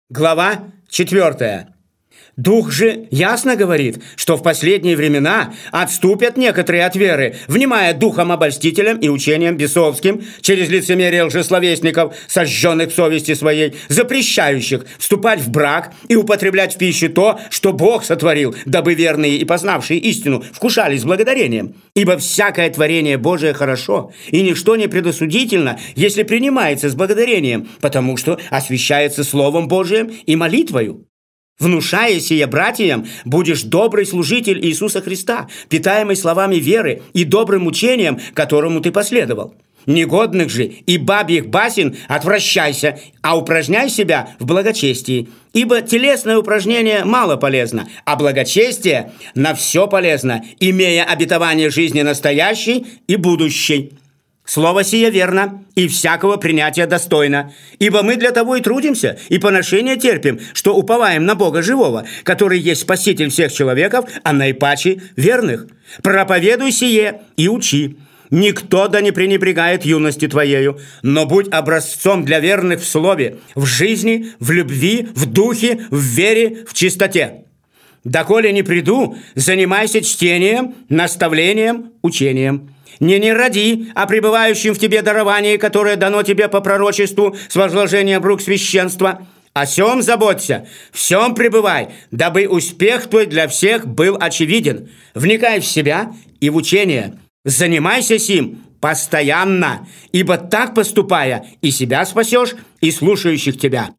Глава 4. Дух же ясно говорит, что в последние времена отступят некоторые от веры, внимая духом обольстителям и учениям бесовским через лицемерие лжесловесников, сожженных в совести своей, запрещающих вступать в брак и употреблять в пищу то, что Бог сотворил, дабы верные и познавшие истину вкушали с благодарением. Ибо всякое творение Божие хорошо, и ничто не предосудительно, если принимается с благодарением, потому что освящается Словом Божиим и молитвою. Внушая сие братьям, будешь добрый служитель Иисуса Христа, питаемый словами веры и добрым учением, которому ты последовал. Негодных же и бабьих басен отвращайся, а упражняй себя в благочестии. Ибо телесное упражнение мало полезно, а благочестие на все полезно, имея обетование жизни настоящей и будущей. Слово сие верно, и всякого принятия достойно. Ибо мы для того и трудимся, и поношение терпим, что уповаем на Бога живого, который есть Спаситель всех человеков, а наипаче верных. Проповедуй сие и учи. Никто да не пренебрегает юности твоею, но будь образцом для верных в слове, в жизни, в любви, в духе, в вере, в чистоте. Доколе не приду, занимайся чтением, наставлением, учением. Не роди о пребывающем в тебе даровании, которое дано тебе по пророчеству с возложением рук священства. О сем заботься, в сем пребывай, дабы успех твой для всех был очевиден. Вникай в себя и в учение. Занимайся сим постоянно, ибо так поступая и себя спасешь, и слушающих тебя.